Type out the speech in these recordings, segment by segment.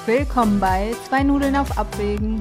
Willkommen bei Zwei Nudeln auf Abwägen.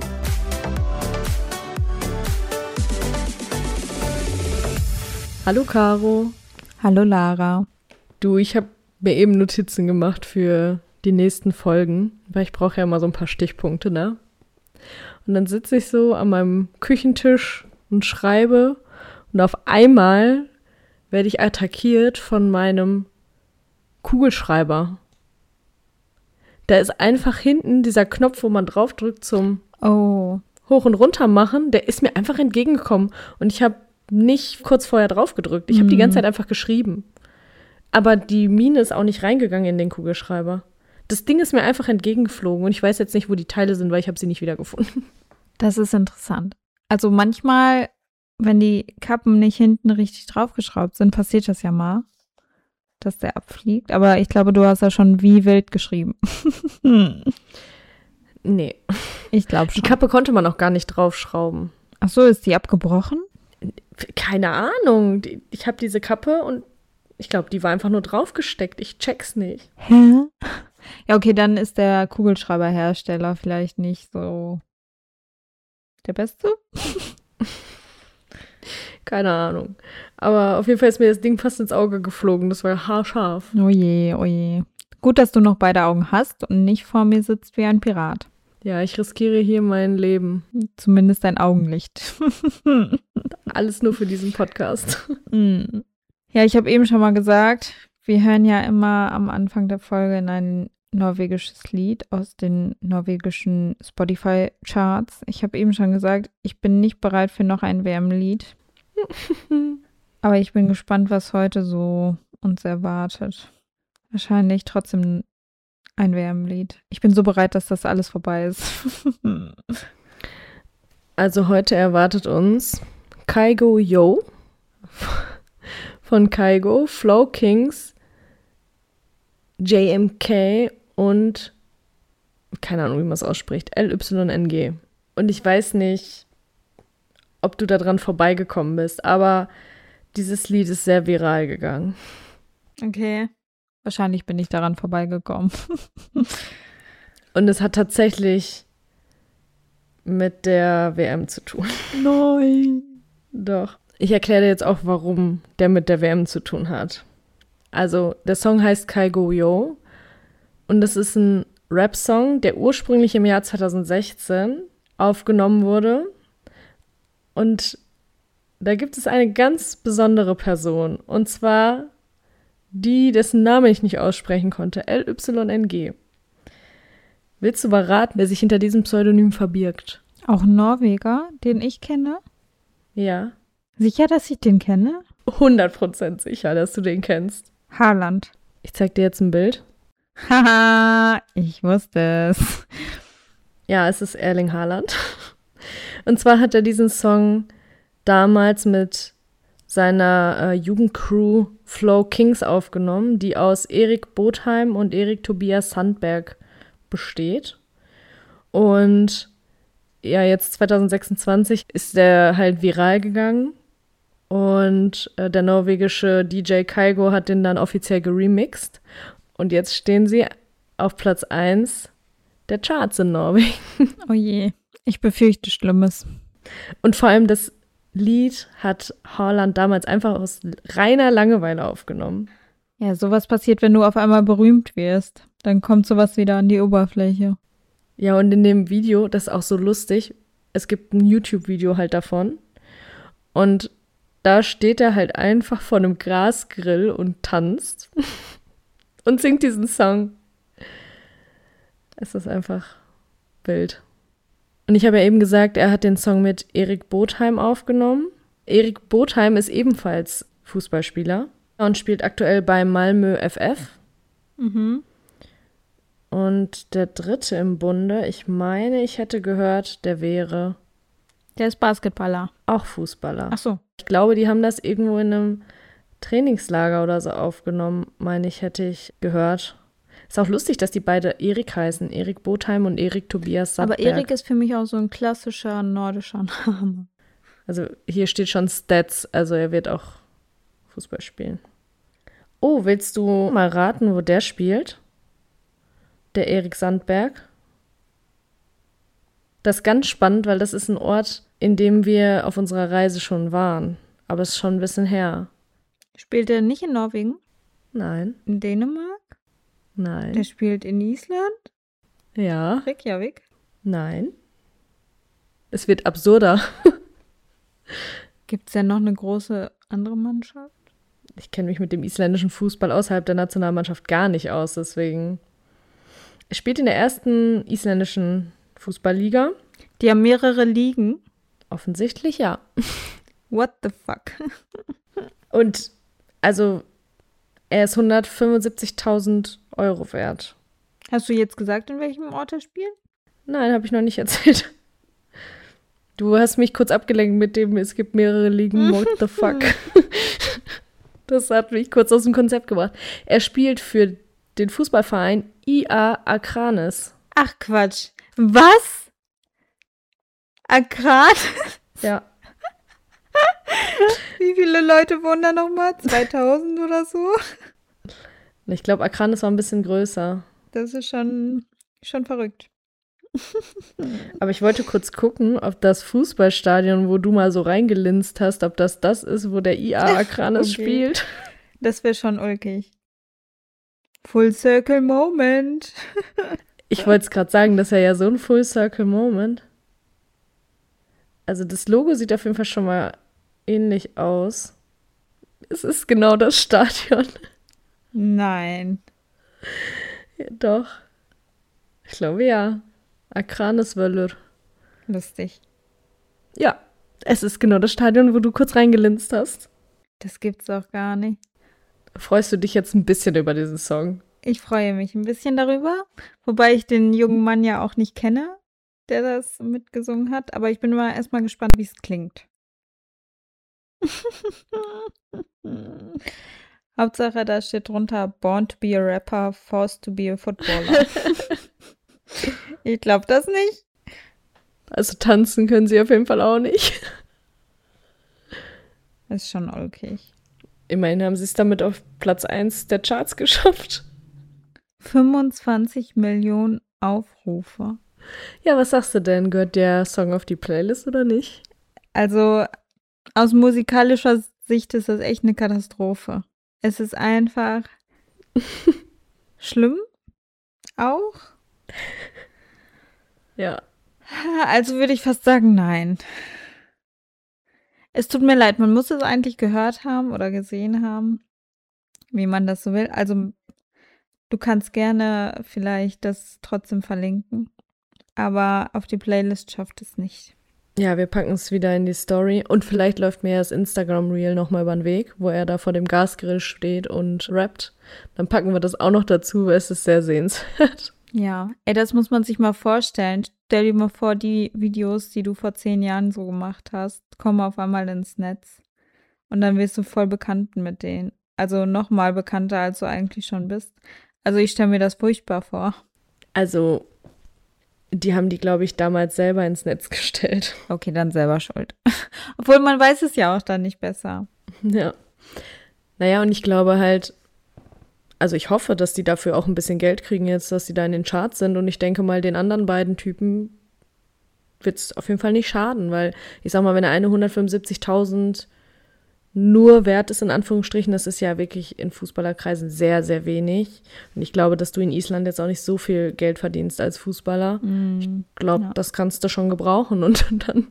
Hallo Caro. Hallo Lara. Du, ich habe mir eben Notizen gemacht für die nächsten Folgen, weil ich brauche ja immer so ein paar Stichpunkte, ne? Und dann sitze ich so an meinem Küchentisch und schreibe und auf einmal werde ich attackiert von meinem Kugelschreiber. Da ist einfach hinten dieser Knopf, wo man draufdrückt zum Hoch- und Runter machen, der ist mir einfach entgegengekommen und ich habe nicht kurz vorher drauf gedrückt. Ich habe die ganze Zeit einfach geschrieben. Aber die Mine ist auch nicht reingegangen in den Kugelschreiber. Das Ding ist mir einfach entgegengeflogen und ich weiß jetzt nicht, wo die Teile sind, weil ich habe sie nicht wiedergefunden. Das ist interessant. Also manchmal, wenn die Kappen nicht hinten richtig draufgeschraubt sind, passiert das ja mal, dass der abfliegt. Aber ich glaube, du hast ja schon wie wild geschrieben. Nee. Ich glaube schon. Die Kappe konnte man auch gar nicht draufschrauben. Ach so, ist die abgebrochen? Keine Ahnung. Ich habe diese Kappe und ich glaube, die war einfach nur draufgesteckt. Ich check's nicht. Hä? Ja, okay, dann ist der Kugelschreiberhersteller vielleicht nicht so der Beste. Keine Ahnung. Aber auf jeden Fall ist mir das Ding fast ins Auge geflogen. Das war haarscharf. Oh je, oh je. Gut, dass du noch beide Augen hast und nicht vor mir sitzt wie ein Pirat. Ja, ich riskiere hier mein Leben. Zumindest dein Augenlicht. Alles nur für diesen Podcast. Ja, ich habe eben schon mal gesagt, wir hören ja immer am Anfang der Folge in ein norwegisches Lied aus den norwegischen Spotify-Charts. Ich habe eben schon gesagt, ich bin nicht bereit für noch ein WM-Lied. Aber ich bin gespannt, was heute so uns erwartet. Wahrscheinlich trotzdem ein WM-Lied. Ich bin so bereit, dass das alles vorbei ist. Also heute erwartet uns Kygo Yo von Kygo, Flow Kings, JMK und keine Ahnung, wie man es ausspricht, LYNG. Und ich weiß nicht, ob du da dran vorbeigekommen bist, aber dieses Lied ist sehr viral gegangen. Okay. Wahrscheinlich bin ich daran vorbeigekommen. Und es hat tatsächlich mit der WM zu tun. Nein. Doch. Ich erkläre dir jetzt auch, warum der mit der WM zu tun hat. Also, der Song heißt Kygo Yo und das ist ein Rap-Song, der ursprünglich im Jahr 2016 aufgenommen wurde. Und da gibt es eine ganz besondere Person. Und zwar die, dessen Name ich nicht aussprechen konnte. LYNG. Willst du verraten, wer sich hinter diesem Pseudonym verbirgt? Auch ein Norweger, den ich kenne? Ja. Sicher, dass ich den kenne? 100% sicher, dass du den kennst. Haaland. Ich zeig dir jetzt ein Bild. Haha, ich wusste es. Ja, es ist Erling Haaland. Und zwar hat er diesen Song damals mit seiner Jugendcrew Flow Kings aufgenommen, die aus Erik Botheim und Erik Tobias Sandberg besteht. Und ja, jetzt 2026 ist der halt viral gegangen und der norwegische DJ Kygo hat den dann offiziell geremixed und jetzt stehen sie auf Platz 1 der Charts in Norwegen. Oh je, ich befürchte Schlimmes. Und vor allem das Lied hat Haaland damals einfach aus reiner Langeweile aufgenommen. Ja, sowas passiert, wenn du auf einmal berühmt wirst. Dann kommt sowas wieder an die Oberfläche. Ja, und in dem Video, das ist auch so lustig, es gibt ein YouTube-Video halt davon. Und da steht er halt einfach vor einem Grasgrill und tanzt und singt diesen Song. Es ist einfach wild. Und ich habe ja eben gesagt, er hat den Song mit Erik Botheim aufgenommen. Erik Botheim ist ebenfalls Fußballspieler und spielt aktuell bei Malmö FF. Und der dritte im Bunde, ich meine, ich hätte gehört, der wäre Der ist Basketballer. auch Fußballer. Ach so. Ich glaube, die haben das irgendwo in einem Trainingslager oder so aufgenommen, meine ich, hätte ich gehört. Ist auch lustig, dass die beide Erik heißen. Erik Botheim und Erik Tobias Sandberg. Aber Erik ist für mich auch so ein klassischer nordischer Name. Also hier steht schon Stats, also er wird auch Fußball spielen. Oh, willst du mal raten, wo der spielt? Der Erik Sandberg? Das ist ganz spannend, weil das ist ein Ort, in dem wir auf unserer Reise schon waren. Aber es ist schon ein bisschen her. Spielt er nicht in Norwegen? Nein. In Dänemark? Nein. Der spielt in Island? Ja. Reykjavik? Nein. Es wird absurder. Gibt es denn noch eine große andere Mannschaft? Ich kenne mich mit dem isländischen Fußball außerhalb der Nationalmannschaft gar nicht aus, deswegen. Er spielt in der ersten isländischen Fußballliga. Die haben mehrere Ligen. Offensichtlich ja. What the fuck? Und also er ist 175.000 Euro wert. Hast du jetzt gesagt, in welchem Ort er spielt? Nein, habe ich noch nicht erzählt. Du hast mich kurz abgelenkt mit dem, es gibt mehrere Ligen, what the fuck. Das hat mich kurz aus dem Konzept gebracht. Er spielt für den Fußballverein IA Akranes. Ach Quatsch. Was? Akran? Ja. Wie viele Leute wohnen da nochmal? 2000 oder so? Ich glaube, Akranes war ein bisschen größer. Das ist schon verrückt. Aber ich wollte kurz gucken, ob das Fußballstadion, wo du mal so reingelinst hast, ob das ist, wo der IA Akranes spielt. Das wäre schon ulkig. Full Circle Moment. Ich wollte es gerade sagen, das ist ja so ein Full Circle Moment. Also das Logo sieht auf jeden Fall schon mal ähnlich aus. Es ist genau das Stadion. Nein. Ja, doch. Ich glaube ja. Akranesvöllur. Lustig. Ja, es ist genau das Stadion, wo du kurz reingelinst hast. Das gibt's doch gar nicht. Freust du dich jetzt ein bisschen über diesen Song? Ich freue mich ein bisschen darüber, wobei ich den jungen Mann ja auch nicht kenne, der das mitgesungen hat. Aber ich bin mal erstmal gespannt, wie es klingt. Hauptsache, da steht drunter Born to be a rapper, forced to be a footballer. Ich glaube das nicht. Also tanzen können sie auf jeden Fall auch nicht. Das ist schon ulkig. Immerhin haben sie es damit auf Platz 1 der Charts geschafft. 25 Millionen Aufrufe. Ja, was sagst du denn? Gehört der Song auf die Playlist oder nicht? Also aus musikalischer Sicht ist das echt eine Katastrophe. Es ist einfach schlimm auch. Ja. Also würde ich fast sagen, nein. Es tut mir leid, man muss es eigentlich gehört haben oder gesehen haben, wie man das so will. Also du kannst gerne vielleicht das trotzdem verlinken, aber auf die Playlist schafft es nicht. Ja, wir packen es wieder in die Story und vielleicht läuft mir das Instagram-Reel nochmal über den Weg, wo er da vor dem Gasgrill steht und rappt. Dann packen wir das auch noch dazu, weil es ist sehr sehenswert. Ja, das muss man sich mal vorstellen. Stell dir mal vor, die Videos, die du vor 10 Jahren so gemacht hast, kommen auf einmal ins Netz. Und dann wirst du voll bekannt mit denen. Also noch mal bekannter, als du eigentlich schon bist. Also ich stelle mir das furchtbar vor. Also, die haben die, glaube ich, damals selber ins Netz gestellt. Okay, dann selber schuld. Obwohl man weiß es ja auch dann nicht besser. Ja. Naja, und ich glaube halt, also ich hoffe, dass die dafür auch ein bisschen Geld kriegen jetzt, dass die da in den Charts sind. Und ich denke mal, den anderen beiden Typen wird es auf jeden Fall nicht schaden, weil ich sag mal, wenn der eine 175.000 nur wert ist, in Anführungsstrichen, das ist ja wirklich in Fußballerkreisen sehr, sehr wenig. Und ich glaube, dass du in Island jetzt auch nicht so viel Geld verdienst als Fußballer. Ich glaube, das kannst du schon gebrauchen und dann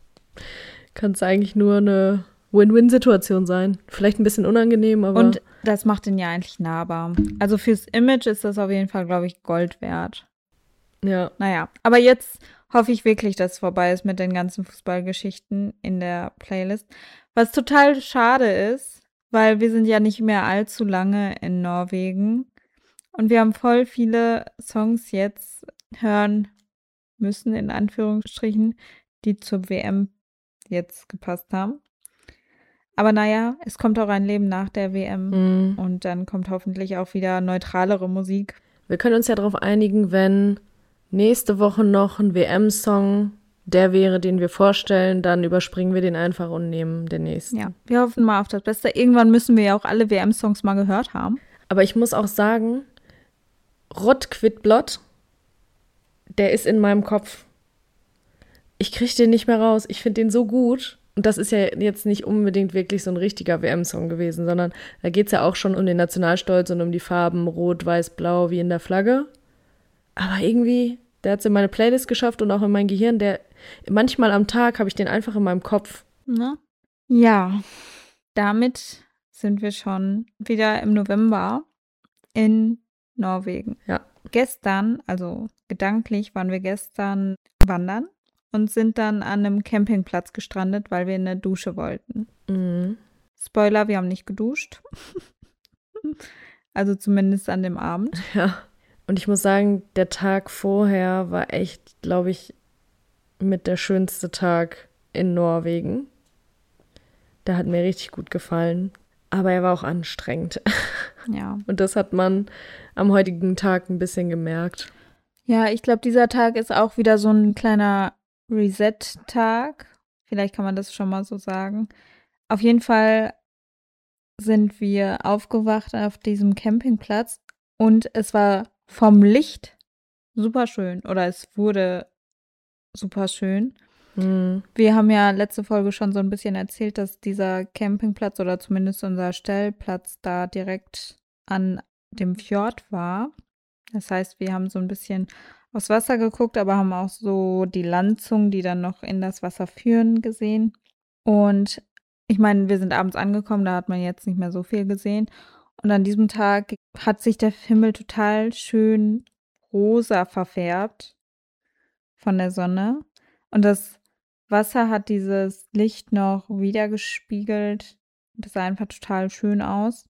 kann es eigentlich nur eine Win-Win-Situation sein. Vielleicht ein bisschen unangenehm, aber... Und das macht ihn ja eigentlich nahbar. Also fürs Image ist das auf jeden Fall, glaube ich, Gold wert. Ja. Naja, aber jetzt hoffe ich wirklich, dass es vorbei ist mit den ganzen Fußballgeschichten in der Playlist. Was total schade ist, weil wir sind ja nicht mehr allzu lange in Norwegen. Und wir haben voll viele Songs jetzt hören müssen, in Anführungsstrichen, die zur WM jetzt gepasst haben. Aber naja, es kommt auch ein Leben nach der WM und dann kommt hoffentlich auch wieder neutralere Musik. Wir können uns ja darauf einigen, wenn nächste Woche noch ein WM-Song der wäre, den wir vorstellen, dann überspringen wir den einfach und nehmen den nächsten. Ja, wir hoffen mal auf das Beste. Irgendwann müssen wir ja auch alle WM-Songs mal gehört haben. Aber ich muss auch sagen, Rott quit Blott, der ist in meinem Kopf. ich kriege den nicht mehr raus. Ich finde den so gut. Und das ist ja jetzt nicht unbedingt wirklich so ein richtiger WM-Song gewesen, sondern da geht es ja auch schon um den Nationalstolz und um die Farben Rot, Weiß, Blau wie in der Flagge. Aber irgendwie, der hat es in meine Playlist geschafft und auch in mein Gehirn. Manchmal am Tag habe ich den einfach in meinem Kopf. Na? Ja, damit sind wir schon wieder im November in Norwegen. Ja. Gestern, also gedanklich, waren wir gestern wandern und sind dann an einem Campingplatz gestrandet, weil wir in eine Dusche wollten. Mhm. Spoiler, wir haben nicht geduscht. Also zumindest an dem Abend. Ja. Und ich muss sagen, der Tag vorher war echt, glaube ich, mit der schönste Tag in Norwegen. Der hat mir richtig gut gefallen. Aber er war auch anstrengend. Ja. Und das hat man am heutigen Tag ein bisschen gemerkt. Ja, ich glaube, dieser Tag ist auch wieder so ein kleiner Reset-Tag. Vielleicht kann man das schon mal so sagen. Auf jeden Fall sind wir aufgewacht auf diesem Campingplatz und es war vom Licht super schön oder es wurde super schön. Mhm. Wir haben ja letzte Folge schon so ein bisschen erzählt, dass dieser Campingplatz oder zumindest unser Stellplatz da direkt an dem Fjord war. Das heißt, wir haben so ein bisschen aufs Wasser geguckt, aber haben auch so die Landzungen, die dann noch in das Wasser führen, gesehen. Und ich meine, wir sind abends angekommen, da hat man jetzt nicht mehr so viel gesehen. Und an diesem Tag hat sich der Himmel total schön rosa verfärbt von der Sonne. Und das Wasser hat dieses Licht noch wiedergespiegelt. Das sah einfach total schön aus.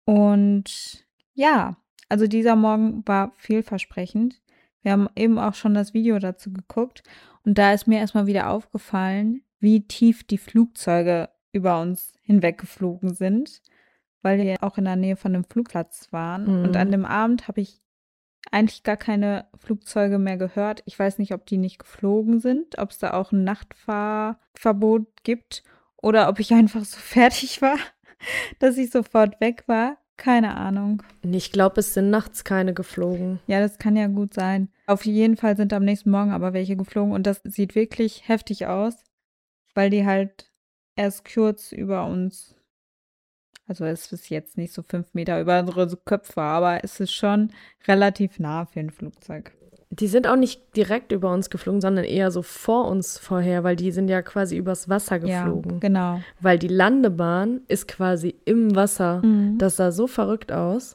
Und ja, also dieser Morgen war vielversprechend. Wir haben eben auch schon das Video dazu geguckt. Und da ist mir erstmal wieder aufgefallen, wie tief die Flugzeuge über uns hinweggeflogen sind, weil wir auch in der Nähe von einem Flugplatz waren. Mhm. Und an dem Abend habe ich eigentlich gar keine Flugzeuge mehr gehört. Ich weiß nicht, ob die nicht geflogen sind, ob es da auch ein Nachtfahrverbot gibt oder ob ich einfach so fertig war, dass ich sofort weg war. Keine Ahnung. Ich glaube, es sind nachts keine geflogen. Ja, das kann ja gut sein. Auf jeden Fall sind am nächsten Morgen aber welche geflogen und das sieht wirklich heftig aus, weil die halt erst kurz über uns, also es ist jetzt nicht so 5 Meter über unsere Köpfe, aber es ist schon relativ nah für ein Flugzeug. Die sind auch nicht direkt über uns geflogen, sondern eher so vor uns vorher, weil die sind ja quasi übers Wasser geflogen. Ja, genau. Weil die Landebahn ist quasi im Wasser. Mhm. Das sah so verrückt aus.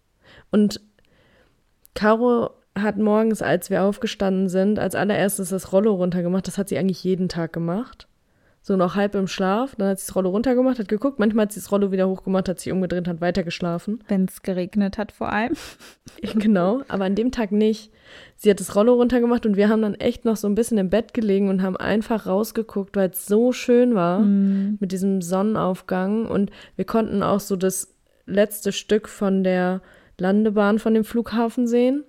Und Caro hat morgens, als wir aufgestanden sind, als allererstes das Rollo runtergemacht. Das hat sie eigentlich jeden Tag gemacht. So noch halb im Schlaf. Dann hat sie das Rollo runtergemacht, hat geguckt. Manchmal hat sie das Rollo wieder hochgemacht, hat sich umgedreht, hat weiter geschlafen. Wenn es geregnet hat vor allem. Genau, aber an dem Tag nicht. Sie hat das Rollo runtergemacht und wir haben dann echt noch so ein bisschen im Bett gelegen und haben einfach rausgeguckt, weil es so schön war mit diesem Sonnenaufgang. Und wir konnten auch so das letzte Stück von der Landebahn von dem Flughafen sehen.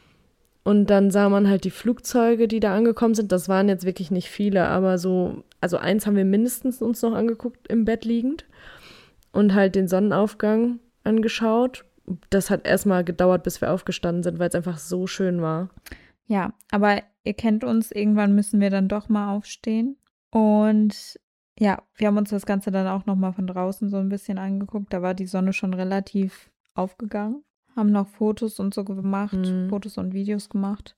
Und dann sah man halt die Flugzeuge, die da angekommen sind. Das waren jetzt wirklich nicht viele, aber so, also eins haben wir mindestens uns noch angeguckt, im Bett liegend. Und halt den Sonnenaufgang angeschaut. Das hat erstmal gedauert, bis wir aufgestanden sind, weil es einfach so schön war. Ja, aber ihr kennt uns, irgendwann müssen wir dann doch mal aufstehen. Und ja, wir haben uns das Ganze dann auch nochmal von draußen so ein bisschen angeguckt. Da war die Sonne schon relativ aufgegangen. Haben noch Fotos und so gemacht, Fotos und Videos gemacht.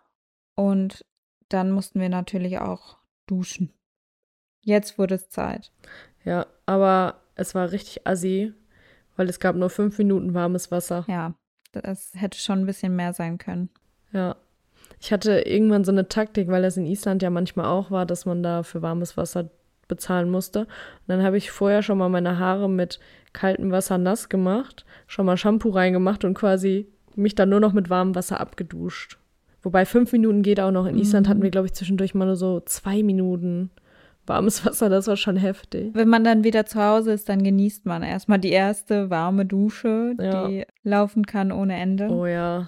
Und dann mussten wir natürlich auch duschen. Jetzt wurde es Zeit. Ja, aber es war richtig assi, weil es gab nur 5 Minuten warmes Wasser. Ja, das hätte schon ein bisschen mehr sein können. Ja. Ich hatte irgendwann so eine Taktik, weil das in Island ja manchmal auch war, dass man da für warmes Wasser bezahlen musste. Und dann habe ich vorher schon mal meine Haare mit kaltem Wasser nass gemacht, schon mal Shampoo reingemacht und quasi mich dann nur noch mit warmem Wasser abgeduscht. Wobei 5 Minuten geht auch noch. In Island hatten wir, glaube ich, zwischendurch mal nur so 2 Minuten warmes Wasser. Das war schon heftig. Wenn man dann wieder zu Hause ist, dann genießt man erstmal die erste warme Dusche, die laufen kann ohne Ende. Oh ja.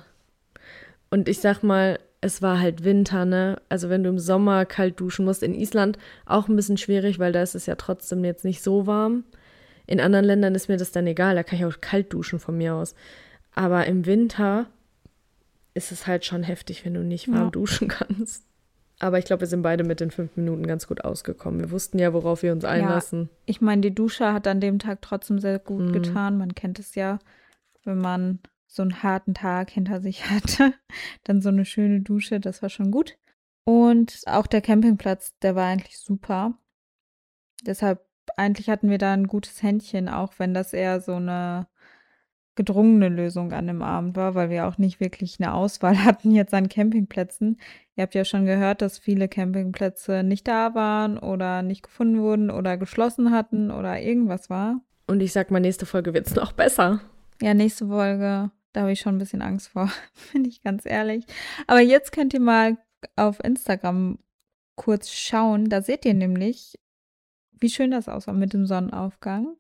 Und ich sag mal, es war halt Winter, ne? Also wenn du im Sommer kalt duschen musst, in Island auch ein bisschen schwierig, weil da ist es ja trotzdem jetzt nicht so warm. In anderen Ländern ist mir das dann egal, da kann ich auch kalt duschen von mir aus. Aber im Winter ist es halt schon heftig, wenn du nicht warm duschen kannst. Aber ich glaube, wir sind beide mit den 5 Minuten ganz gut ausgekommen. Wir wussten ja, worauf wir uns einlassen. Ich meine, die Dusche hat an dem Tag trotzdem sehr gut getan. Man kennt es ja, wenn man so einen harten Tag hinter sich hatte, dann so eine schöne Dusche, das war schon gut. Und auch der Campingplatz, der war eigentlich super. Deshalb, eigentlich hatten wir da ein gutes Händchen, auch wenn das eher so eine gedrungene Lösung an dem Abend war, weil wir auch nicht wirklich eine Auswahl hatten jetzt an Campingplätzen. Ihr habt ja schon gehört, dass viele Campingplätze nicht da waren oder nicht gefunden wurden oder geschlossen hatten oder irgendwas war. Und ich sag mal, nächste Folge wird's noch besser. Ja, nächste Folge, da habe ich schon ein bisschen Angst vor, bin ich ganz ehrlich. Aber jetzt könnt ihr mal auf Instagram kurz schauen. Da seht ihr nämlich, wie schön das aussah mit dem Sonnenaufgang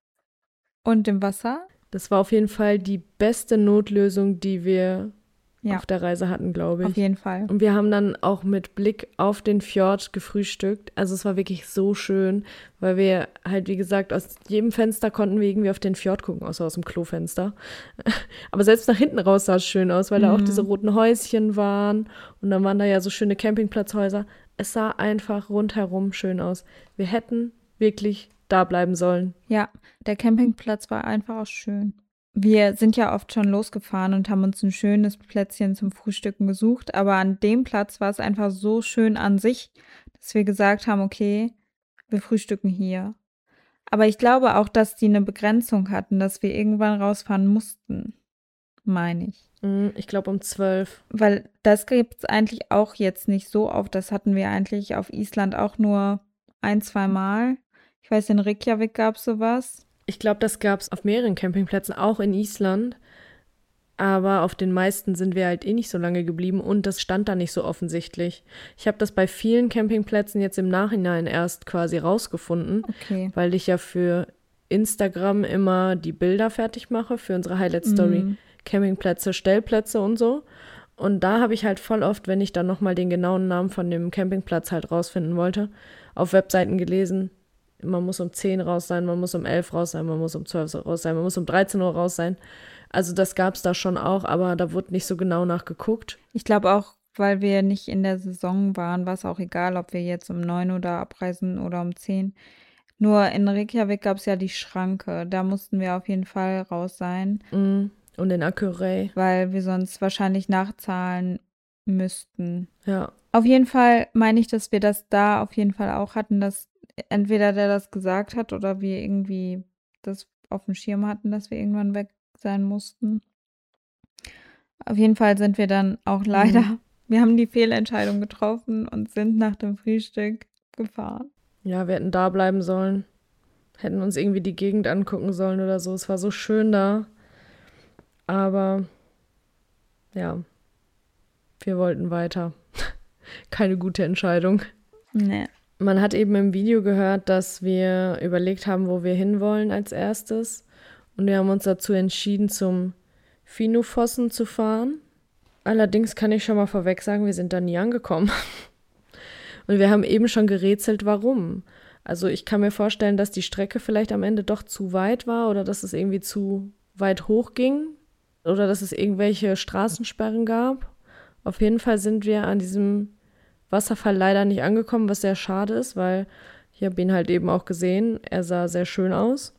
und dem Wasser. Das war auf jeden Fall die beste Notlösung, die wir auf der Reise hatten, glaube ich. Auf jeden Fall. Und wir haben dann auch mit Blick auf den Fjord gefrühstückt. Also es war wirklich so schön, weil wir halt, wie gesagt, aus jedem Fenster konnten wir irgendwie auf den Fjord gucken, außer aus dem Klofenster. Aber selbst nach hinten raus sah es schön aus, weil da auch diese roten Häuschen waren. Und dann waren da ja so schöne Campingplatzhäuser. Es sah einfach rundherum schön aus. Wir hätten wirklich da bleiben sollen. Ja, der Campingplatz war einfach auch schön. Wir sind ja oft schon losgefahren und haben uns ein schönes Plätzchen zum Frühstücken gesucht, aber an dem Platz war es einfach so schön an sich, dass wir gesagt haben, okay, wir frühstücken hier. Aber ich glaube auch, dass die eine Begrenzung hatten, dass wir irgendwann rausfahren mussten, meine ich. Ich glaube um 12. Weil das gibt es eigentlich auch jetzt nicht so oft. Das hatten wir eigentlich auf Island auch nur 1-2 Mal. Ich weiß, in Reykjavik gab es sowas. Ich glaube, das gab es auf mehreren Campingplätzen, auch in Island. Aber auf den meisten sind wir halt nicht so lange geblieben und das stand da nicht so offensichtlich. Ich habe das bei vielen Campingplätzen jetzt im Nachhinein erst quasi rausgefunden, weil ich ja für Instagram immer die Bilder fertig mache für unsere Highlight-Story. Campingplätze, Stellplätze und so. Und da habe ich halt voll oft, wenn ich dann nochmal den genauen Namen von dem Campingplatz halt rausfinden wollte, auf Webseiten gelesen, man muss um 10 raus sein, man muss um 11 raus sein, man muss um 12 raus sein, man muss um 13 Uhr raus sein. Also das gab es da schon auch, aber da wurde nicht so genau nachgeguckt. Ich glaube auch, weil wir nicht in der Saison waren, war es auch egal, ob wir jetzt um 9 Uhr da abreisen oder um 10. Nur in Reykjavik gab es ja die Schranke, da mussten wir auf jeden Fall raus sein. Und in Akurey. Weil wir sonst wahrscheinlich nachzahlen müssten. Ja. Auf jeden Fall meine ich, dass wir das da auf jeden Fall auch hatten, dass entweder der das gesagt hat oder wir irgendwie das auf dem Schirm hatten, dass wir irgendwann weg sein mussten. Auf jeden Fall sind wir dann auch leider, wir haben die Fehlentscheidung getroffen und sind nach dem Frühstück gefahren. Ja, wir hätten da bleiben sollen. Hätten uns irgendwie die Gegend angucken sollen oder so. Es war so schön da. Aber ja, wir wollten weiter. Keine gute Entscheidung. Nee. Man hat eben im Video gehört, dass wir überlegt haben, wo wir hinwollen als erstes. Und wir haben uns dazu entschieden, zum Finufossen zu fahren. Allerdings kann ich schon mal vorweg sagen, wir sind da nie angekommen. Und wir haben eben schon gerätselt, warum. Also ich kann mir vorstellen, dass die Strecke vielleicht am Ende doch zu weit war oder dass es irgendwie zu weit hoch ging oder dass es irgendwelche Straßensperren gab. Auf jeden Fall sind wir an diesem Wasserfall leider nicht angekommen, was sehr schade ist, weil ich habe ihn halt eben auch gesehen. Er sah sehr schön aus.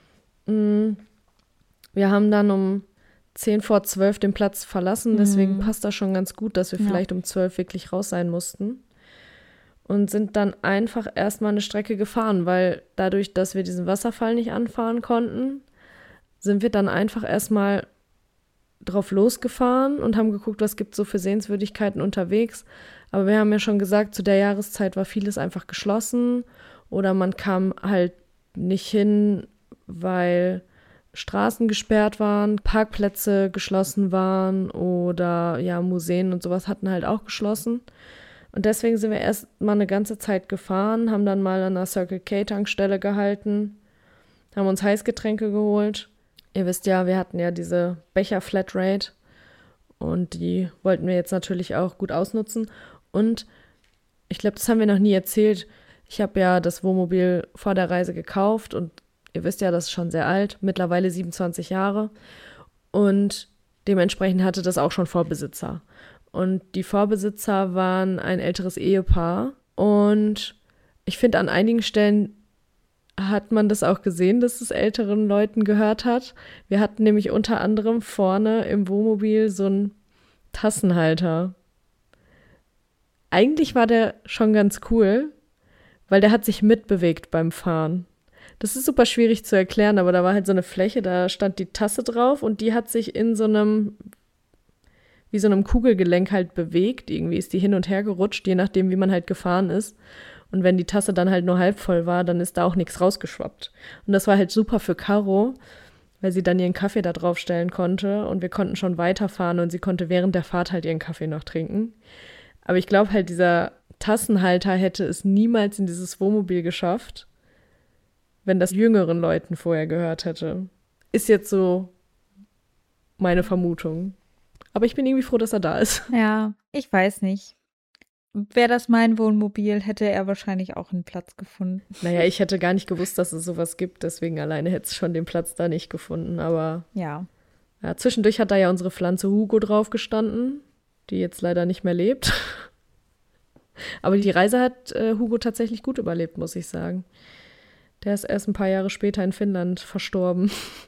Wir haben dann um 10:40 den Platz verlassen, deswegen passt das schon ganz gut, dass wir vielleicht um 12 wirklich raus sein mussten. Und sind dann einfach erstmal eine Strecke gefahren, weil dadurch, dass wir diesen Wasserfall nicht anfahren konnten, sind wir dann einfach erstmal drauf losgefahren und haben geguckt, was gibt es so für Sehenswürdigkeiten unterwegs. Aber wir haben ja schon gesagt, zu der Jahreszeit war vieles einfach geschlossen oder man kam halt nicht hin, weil Straßen gesperrt waren, Parkplätze geschlossen waren oder ja, Museen und sowas hatten halt auch geschlossen. Und deswegen sind wir erst mal eine ganze Zeit gefahren, haben dann mal an einer Circle-K-Tankstelle gehalten, haben uns Heißgetränke geholt. Ihr wisst ja, wir hatten ja diese Becher-Flatrate und die wollten wir jetzt natürlich auch gut ausnutzen. Und ich glaube, das haben wir noch nie erzählt. Ich habe ja das Wohnmobil vor der Reise gekauft und ihr wisst ja, das ist schon sehr alt, mittlerweile 27 Jahre. Und dementsprechend hatte das auch schon Vorbesitzer. Und die Vorbesitzer waren ein älteres Ehepaar. Und ich finde, an einigen Stellen hat man das auch gesehen, dass es älteren Leuten gehört hat. Wir hatten nämlich unter anderem vorne im Wohnmobil so einen Tassenhalter. Eigentlich war der schon ganz cool, weil der hat sich mitbewegt beim Fahren. Das ist super schwierig zu erklären, aber da war halt so eine Fläche, da stand die Tasse drauf und die hat sich in so einem, wie so einem Kugelgelenk halt bewegt. Irgendwie ist die hin und her gerutscht, je nachdem, wie man halt gefahren ist. Und wenn die Tasse dann halt nur halb voll war, dann ist da auch nichts rausgeschwappt. Und das war halt super für Caro, weil sie dann ihren Kaffee da drauf stellen konnte und wir konnten schon weiterfahren und sie konnte während der Fahrt halt ihren Kaffee noch trinken. Aber ich glaube halt, dieser Tassenhalter hätte es niemals in dieses Wohnmobil geschafft, wenn das jüngeren Leuten vorher gehört hätte. Ist jetzt so meine Vermutung. Aber ich bin irgendwie froh, dass er da ist. Ja, ich weiß nicht. Wäre das mein Wohnmobil, hätte er wahrscheinlich auch einen Platz gefunden. Naja, ich hätte gar nicht gewusst, dass es sowas gibt, deswegen alleine hätte es schon den Platz da nicht gefunden. Aber ja, zwischendurch hat da ja unsere Pflanze Hugo drauf gestanden, die jetzt leider nicht mehr lebt. Aber die Reise hat Hugo tatsächlich gut überlebt, muss ich sagen. Der ist erst ein paar Jahre später in Finnland verstorben.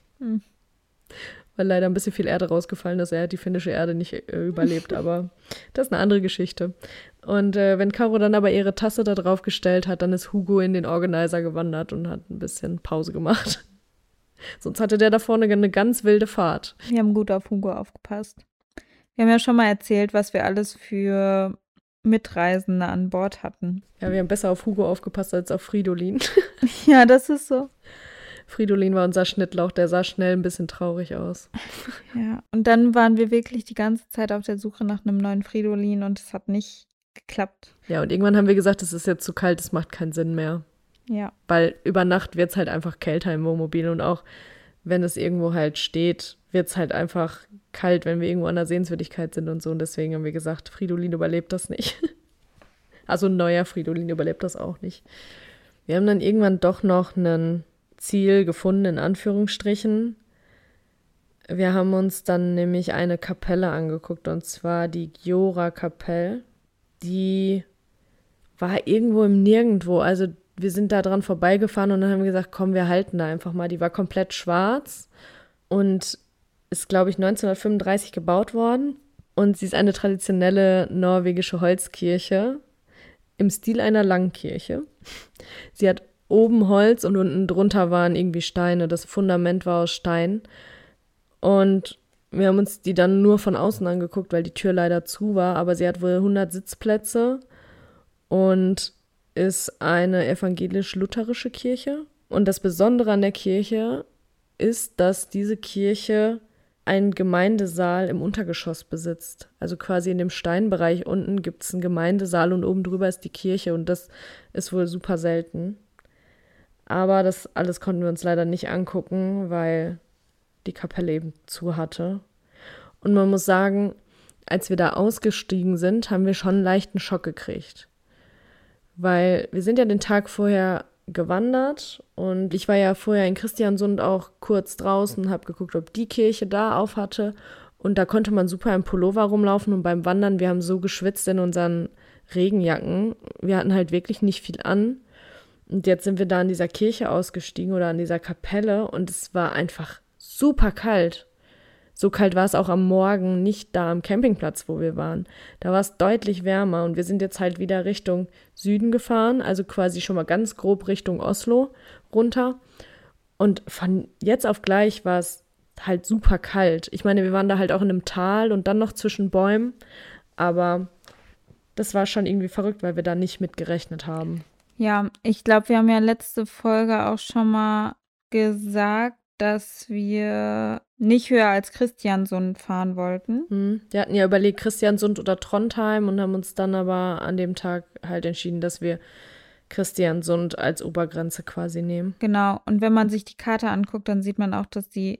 Weil leider ein bisschen viel Erde rausgefallen ist. Er hat die finnische Erde nicht überlebt, aber das ist eine andere Geschichte. Und wenn Caro dann aber ihre Tasse da drauf gestellt hat, dann ist Hugo in den Organizer gewandert und hat ein bisschen Pause gemacht. Sonst hatte der da vorne eine ganz wilde Fahrt. Wir haben gut auf Hugo aufgepasst. Wir haben ja schon mal erzählt, was wir alles für Mitreisende an Bord hatten. Ja, wir haben besser auf Hugo aufgepasst als auf Fridolin. Ja, das ist so. Fridolin war unser Schnittlauch, der sah schnell ein bisschen traurig aus. Ja, und dann waren wir wirklich die ganze Zeit auf der Suche nach einem neuen Fridolin und es hat nicht geklappt. Ja, und irgendwann haben wir gesagt, es ist jetzt zu kalt, es macht keinen Sinn mehr. Ja. Weil über Nacht wird es halt einfach kälter im Wohnmobil und auch wenn es irgendwo halt steht, wird es halt einfach kalt, wenn wir irgendwo an der Sehenswürdigkeit sind und so. Und deswegen haben wir gesagt, Fridolin überlebt das nicht. Also ein neuer Fridolin überlebt das auch nicht. Wir haben dann irgendwann doch noch ein Ziel gefunden, in Anführungsstrichen. Wir haben uns dann nämlich eine Kapelle angeguckt, und zwar die Gjora-Kapelle. Die war irgendwo im Nirgendwo, also wir sind da dran vorbeigefahren und dann haben wir gesagt, komm, wir halten da einfach mal. Die war komplett schwarz und ist, glaube ich, 1935 gebaut worden. Und sie ist eine traditionelle norwegische Holzkirche im Stil einer Langkirche. Sie hat oben Holz und unten drunter waren irgendwie Steine. Das Fundament war aus Stein. Und wir haben uns die dann nur von außen angeguckt, weil die Tür leider zu war. Aber sie hat wohl 100 Sitzplätze und ist eine evangelisch-lutherische Kirche. Und das Besondere an der Kirche ist, dass diese Kirche einen Gemeindesaal im Untergeschoss besitzt. Also quasi in dem Steinbereich unten gibt es einen Gemeindesaal und oben drüber ist die Kirche und das ist wohl super selten. Aber das alles konnten wir uns leider nicht angucken, weil die Kapelle eben zu hatte. Und man muss sagen, als wir da ausgestiegen sind, haben wir schon einen leichten Schock gekriegt. Weil wir sind ja den Tag vorher gewandert und ich war ja vorher in Christiansund auch kurz draußen, habe geguckt, ob die Kirche da auf hatte und da konnte man super im Pullover rumlaufen und beim Wandern, wir haben so geschwitzt in unseren Regenjacken, wir hatten halt wirklich nicht viel an und jetzt sind wir da an dieser Kirche ausgestiegen oder an dieser Kapelle und es war einfach super kalt. So kalt war es auch am Morgen nicht da am Campingplatz, wo wir waren. Da war es deutlich wärmer und wir sind jetzt halt wieder Richtung Süden gefahren, also quasi schon mal ganz grob Richtung Oslo runter. Und von jetzt auf gleich war es halt super kalt. Ich meine, wir waren da halt auch in einem Tal und dann noch zwischen Bäumen, aber das war schon irgendwie verrückt, weil wir da nicht mit gerechnet haben. Ja, ich glaube, wir haben ja letzte Folge auch schon mal gesagt, dass wir nicht höher als Christiansund fahren wollten. Wir hatten ja überlegt, Christiansund oder Trondheim und haben uns dann aber an dem Tag halt entschieden, dass wir Christiansund als Obergrenze quasi nehmen. Genau, und wenn man sich die Karte anguckt, dann sieht man auch, dass die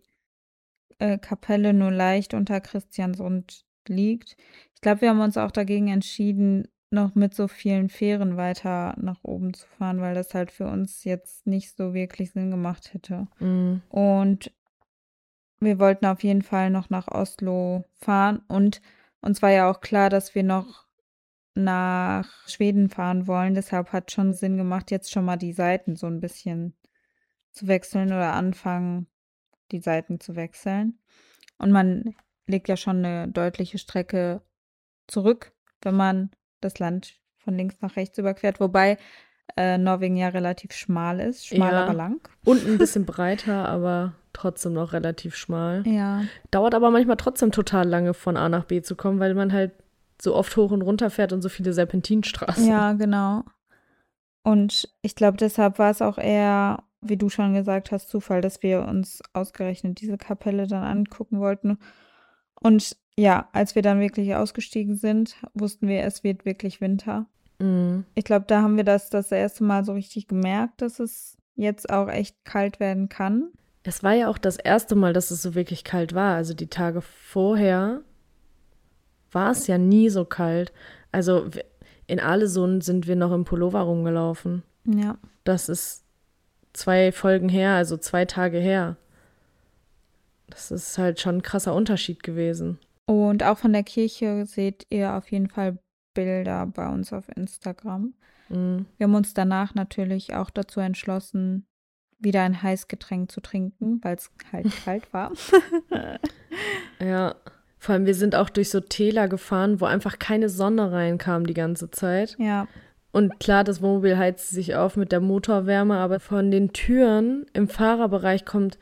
Kapelle nur leicht unter Christiansund liegt. Ich glaube, wir haben uns auch dagegen entschieden, noch mit so vielen Fähren weiter nach oben zu fahren, weil das halt für uns jetzt nicht so wirklich Sinn gemacht hätte. Und wir wollten auf jeden Fall noch nach Oslo fahren und uns war ja auch klar, dass wir noch nach Schweden fahren wollen. Deshalb hat schon Sinn gemacht, jetzt schon mal die Seiten so ein bisschen zu wechseln oder anfangen, die Seiten zu wechseln. Und man legt ja schon eine deutliche Strecke zurück, wenn man das Land von links nach rechts überquert. Wobei Norwegen ja relativ schmal ist. Schmal, aber Ja, lang. und ein bisschen breiter, aber trotzdem noch relativ schmal. Ja, Dauert aber manchmal trotzdem total lange von A nach B zu kommen, weil man halt so oft hoch und runter fährt und so viele Serpentinstraßen. ja, genau. Und ich glaube, deshalb war es auch eher, wie du schon gesagt hast, Zufall, dass wir uns ausgerechnet diese Kapelle dann angucken wollten. Und ja, als wir dann wirklich ausgestiegen sind, wussten wir, es wird wirklich Winter. Mhm. Ich glaube, da haben wir das erste Mal so richtig gemerkt, dass es jetzt auch echt kalt werden kann. Es war ja auch das erste Mal, dass es so wirklich kalt war. Also die Tage vorher war es ja nie so kalt. Also in Ålesund sind wir noch im Pullover rumgelaufen. Ja. Das ist 2 Folgen her, also 2 Tage her. Das ist halt schon ein krasser Unterschied gewesen. Und auch von der Kirche seht ihr auf jeden Fall Bilder bei uns auf Instagram. Mhm. Wir haben uns danach natürlich auch dazu entschlossen, wieder ein Heißgetränk zu trinken, weil es halt kalt war. Ja, vor allem wir sind auch durch so Täler gefahren, wo einfach keine Sonne reinkam die ganze Zeit. Ja, Und klar, das Wohnmobil heizt sich auf mit der Motorwärme, aber von den Türen im Fahrerbereich kommt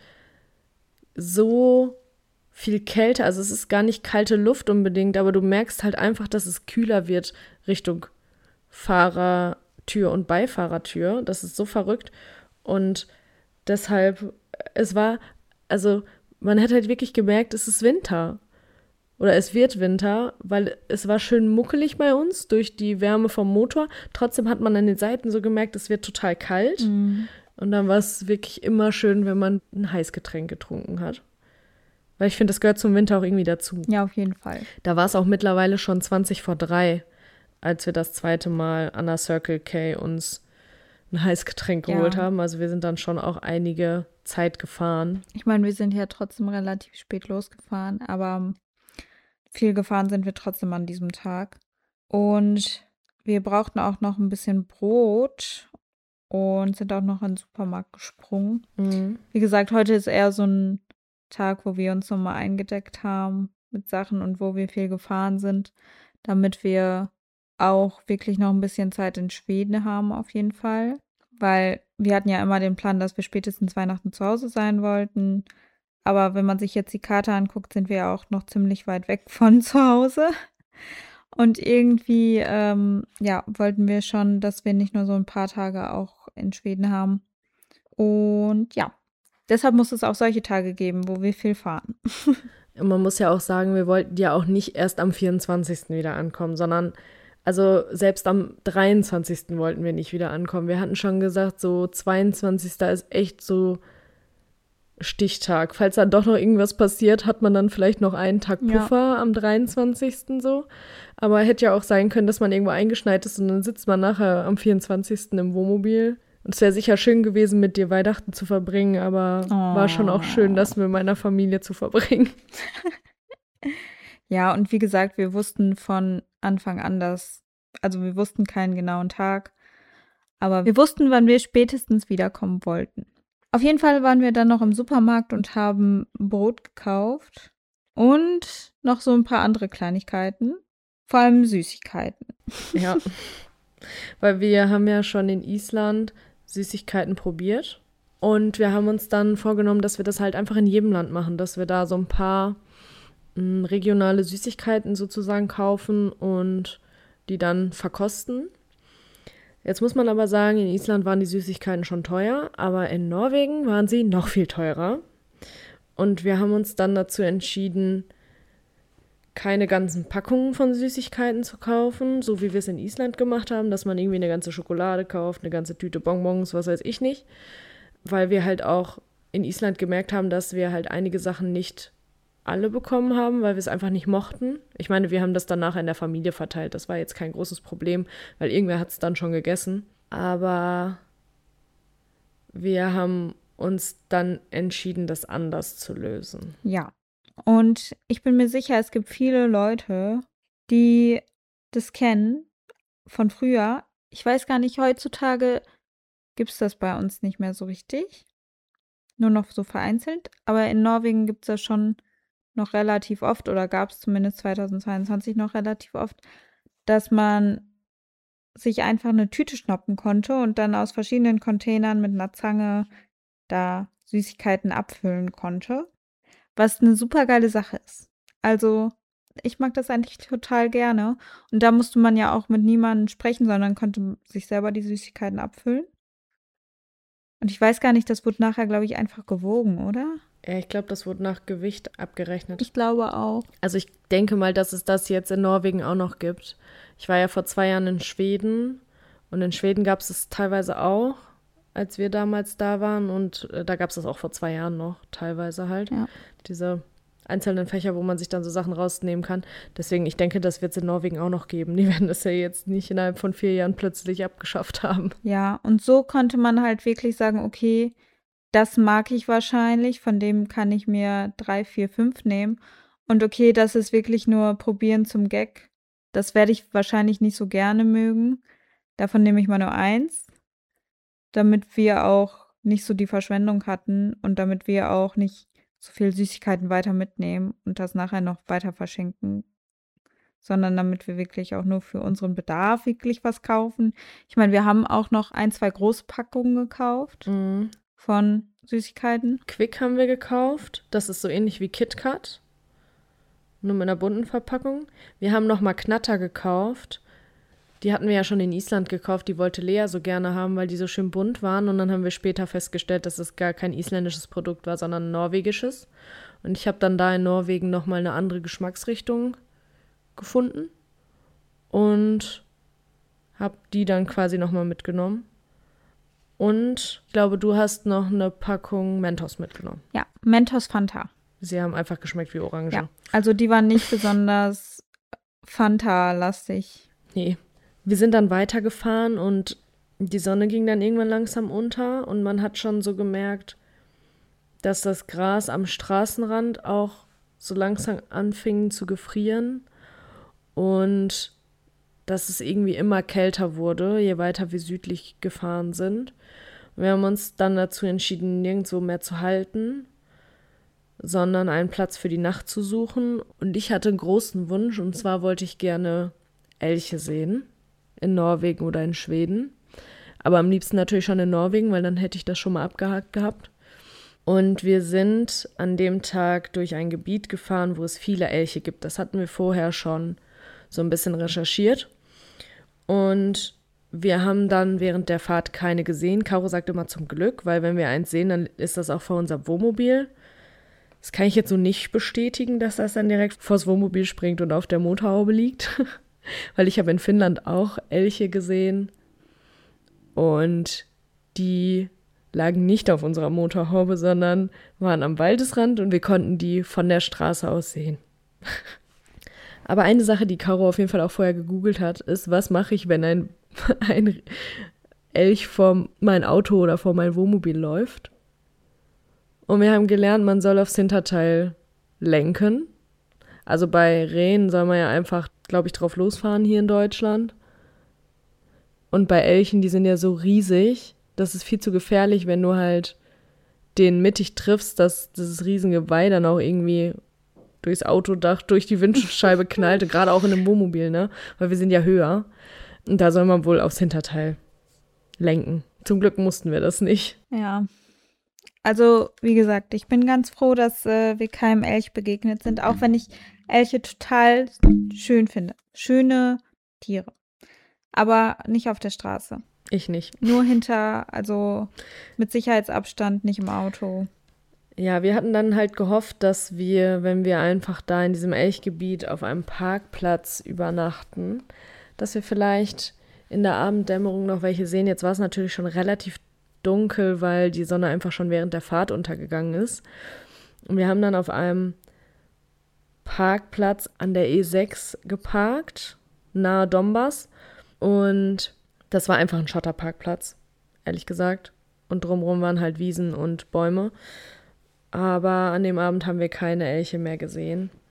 so viel Kälte. Also es ist gar nicht kalte Luft unbedingt, aber du merkst halt einfach, dass es kühler wird Richtung Fahrertür und Beifahrertür. Das ist so verrückt. Und deshalb, es war, also man hat halt wirklich gemerkt, es ist Winter. Oder es wird Winter, weil es war schön muckelig bei uns durch die Wärme vom Motor. Trotzdem hat man an den Seiten so gemerkt, es wird total kalt. mhm. Und dann war es wirklich immer schön, wenn man ein Heißgetränk getrunken hat. Weil ich finde, das gehört zum Winter auch irgendwie dazu. Ja, auf jeden Fall. Da war es auch mittlerweile schon 20 vor 3, als wir das zweite Mal an der Circle K uns ein Heißgetränk Ja. geholt haben. Also wir sind dann schon auch einige Zeit gefahren. Ich meine, wir sind ja trotzdem relativ spät losgefahren, aber viel gefahren sind wir trotzdem an diesem Tag. Und wir brauchten auch noch ein bisschen Brot und sind auch noch in den Supermarkt gesprungen. Mhm. Wie gesagt, heute ist eher so ein Tag, wo wir uns nochmal eingedeckt haben mit Sachen und wo wir viel gefahren sind, damit wir auch wirklich noch ein bisschen Zeit in Schweden haben, auf jeden Fall. Weil wir hatten ja immer den Plan, dass wir spätestens Weihnachten zu Hause sein wollten. Aber wenn man sich jetzt die Karte anguckt, sind wir ja auch noch ziemlich weit weg von zu Hause. Und irgendwie, ja, wollten wir schon, dass wir nicht nur so ein paar Tage auch in Schweden haben. Und ja, deshalb muss es auch solche Tage geben, wo wir viel fahren. Und man muss ja auch sagen, wir wollten ja auch nicht erst am 24. wieder ankommen, sondern also selbst am 23. wollten wir nicht wieder ankommen. Wir hatten schon gesagt, so 22. ist echt so Stichtag. Falls dann doch noch irgendwas passiert, hat man dann vielleicht noch einen Tag Ja. Puffer am 23. so. Aber hätte ja auch sein können, dass man irgendwo eingeschneit ist und dann sitzt man nachher am 24. im Wohnmobil. Und es wäre sicher schön gewesen, mit dir Weihnachten zu verbringen, aber war schon auch schön, das mit meiner Familie zu verbringen. Ja, und wie gesagt, wir wussten von Anfang an, also wir wussten keinen genauen Tag, aber wir wussten, wann wir spätestens wiederkommen wollten. Auf jeden Fall waren wir dann noch im Supermarkt und haben Brot gekauft und noch so ein paar andere Kleinigkeiten, vor allem Süßigkeiten. Ja, weil wir haben ja schon in Island Süßigkeiten probiert und wir haben uns dann vorgenommen, dass wir das halt einfach in jedem Land machen, dass wir da so ein paar regionale Süßigkeiten sozusagen kaufen und die dann verkosten. Jetzt muss man aber sagen, in Island waren die Süßigkeiten schon teuer, aber in Norwegen waren sie noch viel teurer. Und wir haben uns dann dazu entschieden, keine ganzen Packungen von Süßigkeiten zu kaufen, so wie wir es in Island gemacht haben, dass man irgendwie eine ganze Schokolade kauft, eine ganze Tüte Bonbons, was weiß ich nicht. Weil wir halt auch in Island gemerkt haben, dass wir halt einige Sachen nicht alle bekommen haben, weil wir es einfach nicht mochten. Ich meine, wir haben das dann nachher in der Familie verteilt. Das war jetzt kein großes Problem, weil irgendwer hat es dann schon gegessen. Aber wir haben uns dann entschieden, das anders zu lösen. Ja. Und ich bin mir sicher, es gibt viele Leute, die das kennen von früher. Ich weiß gar nicht, heutzutage gibt es das bei uns nicht mehr so richtig. Nur noch so vereinzelt. Aber in Norwegen gibt es das schon noch relativ oft oder gab es zumindest 2022 noch relativ oft, dass man sich einfach eine Tüte schnappen konnte und dann aus verschiedenen Containern mit einer Zange da Süßigkeiten abfüllen konnte, was eine super geile Sache ist. Also, ich mag das eigentlich total gerne. Und da musste man ja auch mit niemandem sprechen, sondern konnte sich selber die Süßigkeiten abfüllen. Und ich weiß gar nicht, das wurde nachher, glaube ich, einfach gewogen, oder? Ja, ich glaube, das wurde nach Gewicht abgerechnet. Ich glaube auch. Also ich denke mal, dass es das jetzt in Norwegen auch noch gibt. Ich war ja vor 2 Jahren in Schweden und in Schweden gab es es teilweise auch, als wir damals da waren und da gab es das auch vor 2 Jahren noch, teilweise halt. Ja. Diese einzelnen Fächer, wo man sich dann so Sachen rausnehmen kann. Deswegen, ich denke, das wird es in Norwegen auch noch geben. Die werden das ja jetzt nicht innerhalb von 4 Jahren plötzlich abgeschafft haben. Ja, und so konnte man halt wirklich sagen, okay, das mag ich wahrscheinlich, von dem kann ich mir 3, 4, 5 nehmen. Und okay, das ist wirklich nur probieren zum Gag. Das werde ich wahrscheinlich nicht so gerne mögen. Davon nehme ich mal nur 1, damit wir auch nicht so die Verschwendung hatten und damit wir auch nicht so viel Süßigkeiten weiter mitnehmen und das nachher noch weiter verschenken, sondern damit wir wirklich auch nur für unseren Bedarf wirklich was kaufen. Ich meine, wir haben auch noch 1, 2 große Packungen gekauft von Süßigkeiten. Quick haben wir gekauft. Das ist so ähnlich wie KitKat, nur mit einer bunten Verpackung. Wir haben nochmal Knatter gekauft. Die hatten wir ja schon in Island gekauft. Die wollte Lea so gerne haben, weil die so schön bunt waren. Und dann haben wir später festgestellt, dass es gar kein isländisches Produkt war, sondern ein norwegisches. Und ich habe dann da in Norwegen nochmal eine andere Geschmacksrichtung gefunden. Und habe die dann quasi nochmal mitgenommen. Und ich glaube, du hast noch eine Packung Mentos mitgenommen. Ja, Mentos Fanta. Sie haben einfach geschmeckt wie Orange. Ja, also die waren nicht besonders Fanta-lastig. Nee. Wir sind dann weitergefahren und die Sonne ging dann irgendwann langsam unter und man hat schon so gemerkt, dass das Gras am Straßenrand auch so langsam anfing zu gefrieren und dass es irgendwie immer kälter wurde, je weiter wir südlich gefahren sind. Wir haben uns dann dazu entschieden, nirgendwo mehr zu halten, sondern einen Platz für die Nacht zu suchen. Und ich hatte einen großen Wunsch, und zwar wollte ich gerne Elche sehen, in Norwegen oder in Schweden. Aber am liebsten natürlich schon in Norwegen, weil dann hätte ich das schon mal abgehakt gehabt. Und wir sind an dem Tag durch ein Gebiet gefahren, wo es viele Elche gibt. Das hatten wir vorher schon so ein bisschen recherchiert. Und wir haben dann während der Fahrt keine gesehen. Caro sagt immer zum Glück, weil wenn wir eins sehen, dann ist das auch vor unserem Wohnmobil. Das kann ich jetzt so nicht bestätigen, dass das dann direkt vors Wohnmobil springt und auf der Motorhaube liegt. Weil ich habe in Finnland auch Elche gesehen. Und die lagen nicht auf unserer Motorhaube, sondern waren am Waldesrand und wir konnten die von der Straße aus sehen. Aber eine Sache, die Caro auf jeden Fall auch vorher gegoogelt hat, ist, was mache ich, wenn ein Elch vor mein Auto oder vor mein Wohnmobil läuft? Und wir haben gelernt, man soll aufs Hinterteil lenken. Also bei Rehen soll man ja einfach, glaube ich, drauf losfahren hier in Deutschland. Und bei Elchen, die sind ja so riesig, das ist viel zu gefährlich, wenn du halt den mittig triffst, dass dieses Riesengeweih dann auch irgendwie durchs Autodach, durch die Windschutzscheibe knallt, gerade auch in einem Wohnmobil, ne? Weil wir sind ja höher. Und da soll man wohl aufs Hinterteil lenken. Zum Glück mussten wir das nicht. Ja. Also, wie gesagt, ich bin ganz froh, dass wir keinem Elch begegnet sind, auch wenn ich Elche total schön finde. Schöne Tiere. Aber nicht auf der Straße. Ich nicht. Nur also mit Sicherheitsabstand, nicht im Auto. Ja, wir hatten dann halt gehofft, dass wir, wenn wir einfach da in diesem Elchgebiet auf einem Parkplatz übernachten, dass wir vielleicht in der Abenddämmerung noch welche sehen. Jetzt war es natürlich schon relativ dunkel, weil die Sonne einfach schon während der Fahrt untergegangen ist. Und wir haben dann auf einem Parkplatz an der E6 geparkt, nahe Dombas. Und das war einfach ein Schotterparkplatz, ehrlich gesagt. Und drumherum waren halt Wiesen und Bäume. Aber an dem Abend haben wir keine Elche mehr gesehen.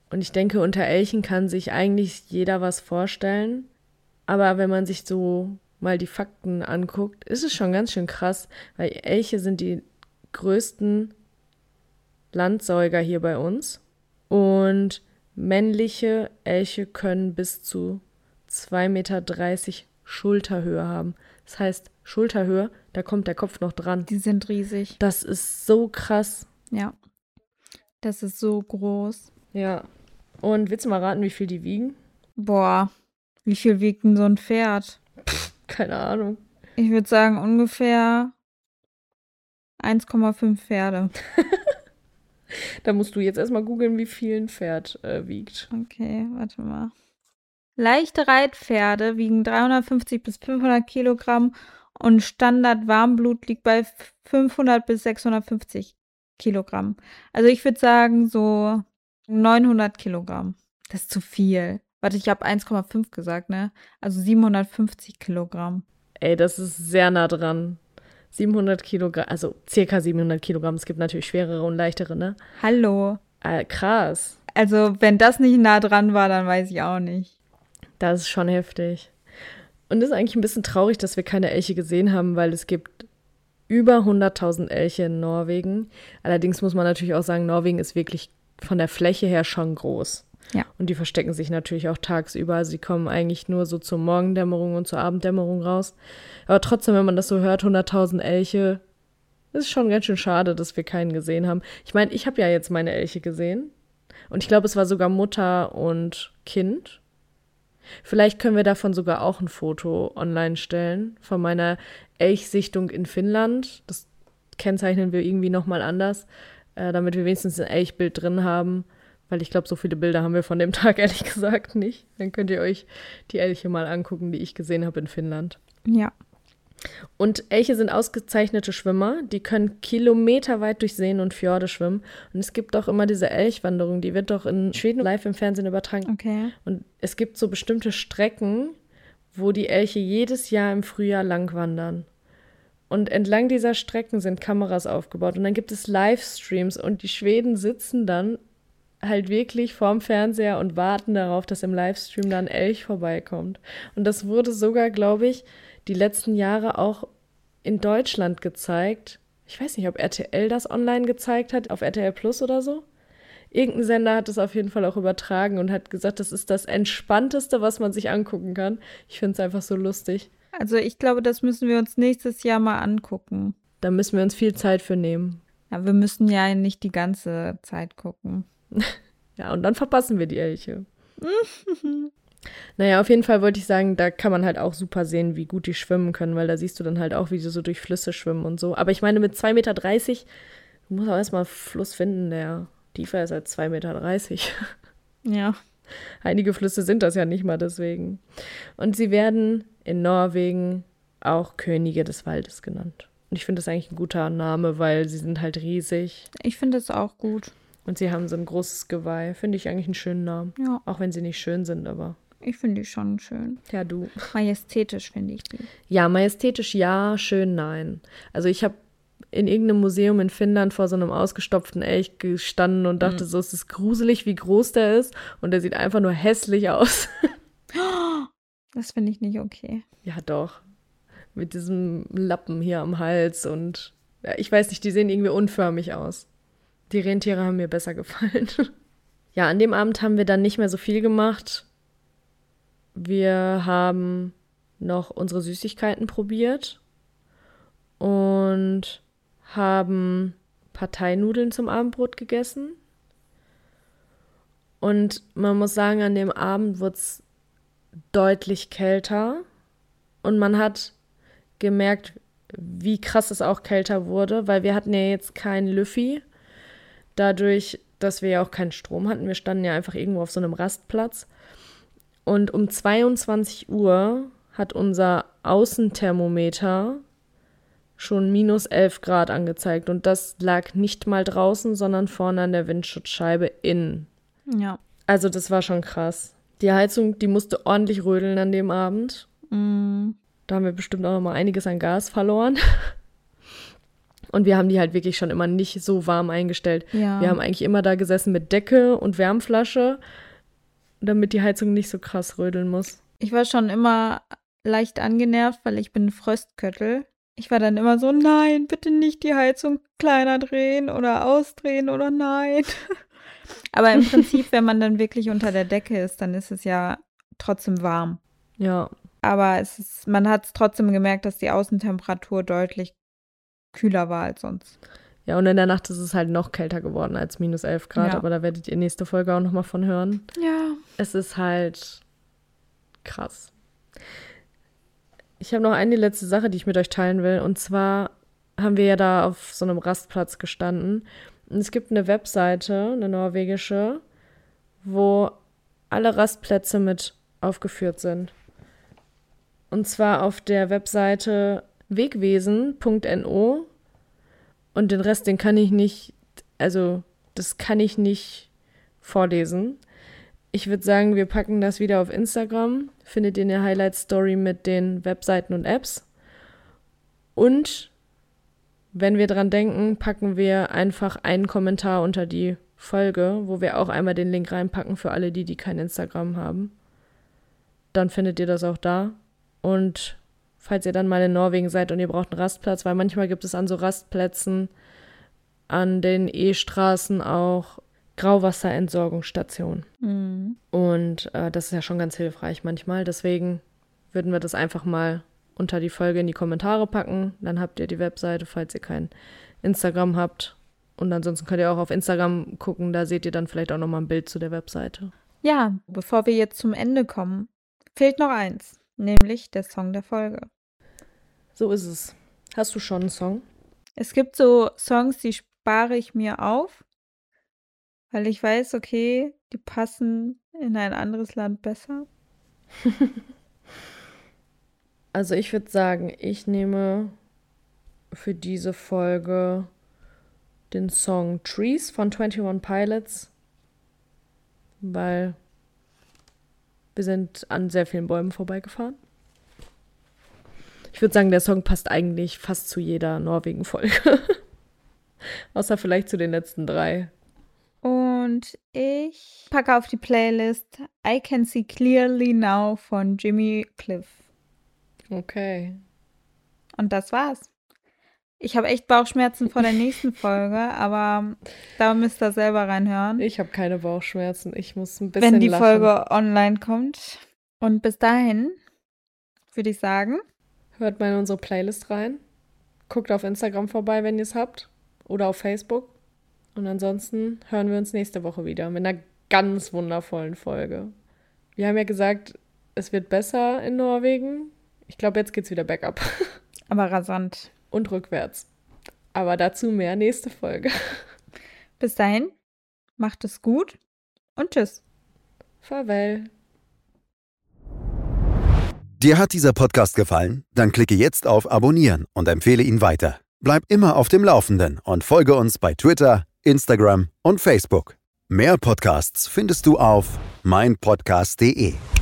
Und ich denke, unter Elchen kann sich eigentlich jeder was vorstellen. Aber wenn man sich so mal die Fakten anguckt, ist es schon ganz schön krass, weil Elche sind die größten Landsäuger hier bei uns. Und männliche Elche können bis zu 2,30 Meter Schulterhöhe haben. Das heißt, Schulterhöhe, da kommt der Kopf noch dran. Die sind riesig. Das ist so krass. Ja. Das ist so groß. Ja. Und willst du mal raten, wie viel die wiegen? Boah, wie viel wiegt denn so ein Pferd? Keine Ahnung. Ich würde sagen ungefähr 1,5 Pferde. Da musst du jetzt erstmal googeln, wie viel ein Pferd wiegt. Okay, warte mal. Leichte Reitpferde wiegen 350 bis 500 Kilogramm und Standard-Warmblut liegt bei 500 bis 650 Kilogramm. Also ich würde sagen so 900 Kilogramm. Das ist zu viel. Warte, ich habe 1,5 gesagt, ne? Also 750 Kilogramm. Ey, das ist sehr nah dran. 700 Kilogramm, also circa 700 Kilogramm. Es gibt natürlich schwerere und leichtere, ne? Hallo. Krass. Also wenn das nicht nah dran war, dann weiß ich auch nicht. Das ist schon heftig. Und es ist eigentlich ein bisschen traurig, dass wir keine Elche gesehen haben, weil es gibt über 100.000 Elche in Norwegen. Allerdings muss man natürlich auch sagen, Norwegen ist wirklich von der Fläche her schon groß. Ja. Und die verstecken sich natürlich auch tagsüber. Also sie kommen eigentlich nur so zur Morgendämmerung und zur Abenddämmerung raus. Aber trotzdem, wenn man das so hört, 100.000 Elche, ist schon ganz schön schade, dass wir keinen gesehen haben. Ich meine, ich habe ja jetzt meine Elche gesehen. Und ich glaube, es war sogar Mutter und Kind. Vielleicht können wir davon sogar auch ein Foto online stellen, von meiner Elchsichtung in Finnland. Das kennzeichnen wir irgendwie nochmal anders, damit wir wenigstens ein Elchbild drin haben. Weil ich glaube, so viele Bilder haben wir von dem Tag ehrlich gesagt nicht. Dann könnt ihr euch die Elche mal angucken, die ich gesehen habe in Finnland. Ja. Und Elche sind ausgezeichnete Schwimmer. Die können kilometerweit durch Seen und Fjorde schwimmen. Und es gibt auch immer diese Elchwanderung, die wird doch in Schweden live im Fernsehen übertragen. Okay. Und es gibt so bestimmte Strecken, wo die Elche jedes Jahr im Frühjahr lang wandern. Und entlang dieser Strecken sind Kameras aufgebaut. Und dann gibt es Livestreams und die Schweden sitzen dann halt wirklich vorm Fernseher und warten darauf, dass im Livestream dann ein Elch vorbeikommt. Und das wurde sogar, glaube ich, die letzten Jahre auch in Deutschland gezeigt. Ich weiß nicht, ob RTL das online gezeigt hat, auf RTL Plus oder so. Irgendein Sender hat es auf jeden Fall auch übertragen und hat gesagt, das ist das Entspannteste, was man sich angucken kann. Ich finde es einfach so lustig. Also ich glaube, das müssen wir uns nächstes Jahr mal angucken. Da müssen wir uns viel Zeit für nehmen. Ja, wir müssen ja nicht die ganze Zeit gucken. Ja, und dann verpassen wir die Elche. Naja, auf jeden Fall wollte ich sagen, da kann man halt auch super sehen, wie gut die schwimmen können, weil da siehst du dann halt auch, wie sie so durch Flüsse schwimmen und so. Aber ich meine, mit 2,30 Meter, du musst auch erstmal einen Fluss finden, der tiefer ist als 2,30 Meter. Ja. Einige Flüsse sind das ja nicht mal deswegen. Und sie werden in Norwegen auch Könige des Waldes genannt. Und ich finde das eigentlich ein guter Name, weil sie sind halt riesig. Ich finde es auch gut. Und sie haben so ein großes Geweih. Finde ich eigentlich einen schönen Namen. Ja. Auch wenn sie nicht schön sind, aber. Ich finde die schon schön. Ja, du. Majestätisch finde ich die. Ja, majestätisch ja, schön nein. Also ich habe in irgendeinem Museum in Finnland vor so einem ausgestopften Elch gestanden und dachte so, es ist gruselig, wie groß der ist. Und der sieht einfach nur hässlich aus. Das finde ich nicht okay. Ja, doch. Mit diesem Lappen hier am Hals und ja, ich weiß nicht, die sehen irgendwie unförmig aus. Die Rentiere haben mir besser gefallen. Ja, an dem Abend haben wir dann nicht mehr so viel gemacht. Wir haben noch unsere Süßigkeiten probiert und haben Parteinudeln zum Abendbrot gegessen. Und man muss sagen, an dem Abend wurde es deutlich kälter und man hat gemerkt, wie krass es auch kälter wurde, weil wir hatten ja jetzt kein Lüffi. Dadurch, dass wir ja auch keinen Strom hatten, wir standen ja einfach irgendwo auf so einem Rastplatz. Und um 22 Uhr hat unser Außenthermometer schon minus 11 Grad angezeigt. Und das lag nicht mal draußen, sondern vorne an der Windschutzscheibe innen. Ja. Also das war schon krass. Die Heizung, die musste ordentlich rödeln an dem Abend. Da haben wir bestimmt auch noch mal einiges an Gas verloren. Und wir haben die halt wirklich schon immer nicht so warm eingestellt. Ja. Wir haben eigentlich immer da gesessen mit Decke und Wärmflasche, damit die Heizung nicht so krass rödeln muss. Ich war schon immer leicht angenervt, weil ich bin ein Fröstköttel. Ich war dann immer so, nein, bitte nicht die Heizung kleiner drehen oder ausdrehen oder nein. Aber im Prinzip, wenn man dann wirklich unter der Decke ist, dann ist es ja trotzdem warm. Ja. Aber man hat es trotzdem gemerkt, dass die Außentemperatur deutlich kühler war als sonst. Ja, und in der Nacht ist es halt noch kälter geworden als minus 11 Grad, Ja. aber da werdet ihr nächste Folge auch nochmal von hören. Ja. Es ist halt krass. Ich habe noch eine letzte Sache, die ich mit euch teilen will. Und zwar haben wir ja da auf so einem Rastplatz gestanden. Und es gibt eine Webseite, eine norwegische, wo alle Rastplätze mit aufgeführt sind. Und zwar auf der Webseite wegwesen.no. Und den Rest, den kann ich nicht, also das kann ich nicht vorlesen. Ich würde sagen, wir packen das wieder auf Instagram. Findet ihr eine Highlight-Story mit den Webseiten und Apps. Und wenn wir dran denken, packen wir einfach einen Kommentar unter die Folge, wo wir auch einmal den Link reinpacken für alle, die kein Instagram haben. Dann findet ihr das auch da. Und falls ihr dann mal in Norwegen seid und ihr braucht einen Rastplatz, weil manchmal gibt es an so Rastplätzen an den E-Straßen auch Grauwasserentsorgungsstationen. Mhm. Und das ist ja schon ganz hilfreich manchmal. Deswegen würden wir das einfach mal unter die Folge in die Kommentare packen. Dann habt ihr die Webseite, falls ihr kein Instagram habt. Und ansonsten könnt ihr auch auf Instagram gucken. Da seht ihr dann vielleicht auch nochmal ein Bild zu der Webseite. Ja, bevor wir jetzt zum Ende kommen, fehlt noch eins, nämlich der Song der Folge. So ist es. Hast du schon einen Song? Es gibt so Songs, die spare ich mir auf, weil ich weiß, okay, die passen in ein anderes Land besser. Also ich würde sagen, ich nehme für diese Folge den Song Trees von 21 Pilots, weil wir sind an sehr vielen Bäumen vorbeigefahren. Ich würde sagen, der Song passt eigentlich fast zu jeder Norwegen-Folge. Außer vielleicht zu den letzten 3. Und ich packe auf die Playlist I Can See Clearly Now von Jimmy Cliff. Okay. Und das war's. Ich habe echt Bauchschmerzen vor der nächsten Folge, aber da müsst ihr selber reinhören. Ich habe keine Bauchschmerzen. Ich muss ein bisschen wenn die lachen. Folge online kommt. Und bis dahin würde ich sagen, hört mal in unsere Playlist rein. Guckt auf Instagram vorbei, wenn ihr es habt. Oder auf Facebook. Und ansonsten hören wir uns nächste Woche wieder mit einer ganz wundervollen Folge. Wir haben ja gesagt, es wird besser in Norwegen. Ich glaube, jetzt geht's wieder bergab. aber rasant. Und rückwärts. Aber dazu mehr nächste Folge. Bis dahin, macht es gut und tschüss. Farewell. Dir hat dieser Podcast gefallen? Dann klicke jetzt auf Abonnieren und empfehle ihn weiter. Bleib immer auf dem Laufenden und folge uns bei Twitter, Instagram und Facebook. Mehr Podcasts findest du auf meinpodcast.de.